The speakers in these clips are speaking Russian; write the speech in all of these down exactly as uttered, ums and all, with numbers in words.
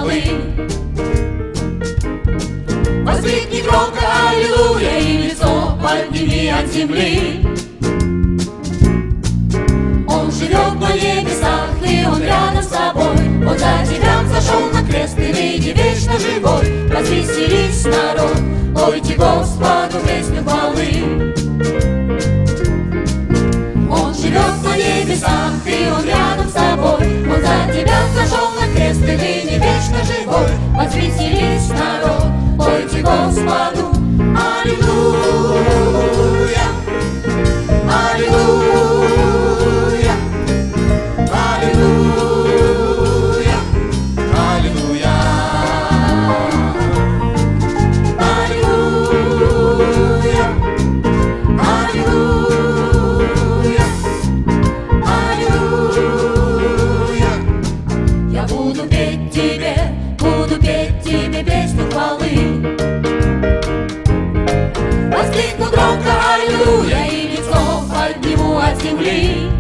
хвалы. Воскликни громко аллилуйя и лицо подними от земли. Он живет на небесах, и Он рядом с тобой. Он за тебя зашел на крест, и ныне вечно живой. Развеселись, народ, пойте Господу песню хвалы. Он живет на небесах, и Он рядом с тобой. Он за тебя зашел на крест, и ныне вечно живой. Развеселись, народ, пойте Господу. Аллилуйя, аллилуйя. Воскликну громко аллилуйя и лицо подниму от земли.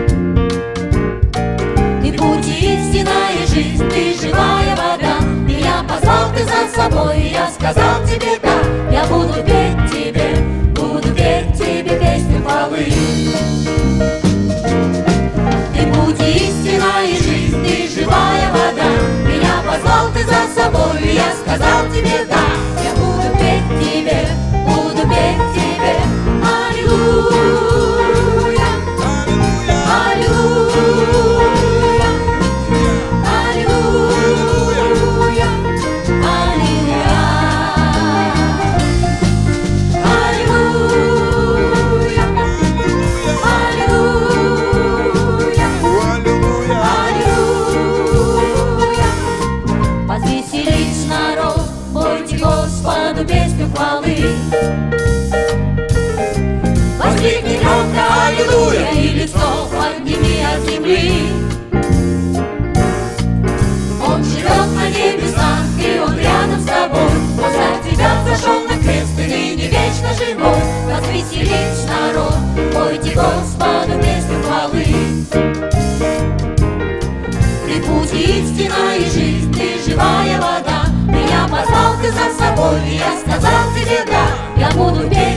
Ты путь и истина и жизнь, ты живая вода. Меня позвал ты за собой, и я сказал тебе да. Я буду петь тебе, буду петь тебе песню хвалы. Ты путь и истина и жизнь, ты живая вода. Меня позвал ты за собой, и я сказал тебе да. Я буду петь тебе, буду петь тебе. Аллилуйя, аллилуйя, аллилуйя, аллилуйя, аллилуйя, аллилуйя, аллилуйя. Возвеселись, народ, пойте Господу песню хвалы. Воскликни громко аллилуйя и лицо подними от земли. Он живет на небесах, и Он рядом с тобой. Он за тебя зашел на крест, и ныне вечно живой. Возвеселись, народ, пойте Господу песню хвалы. Ты путь и истина и жизнь, ты живая вода. Меня позвал ты за собой, и я сказал тебе да. Я буду петь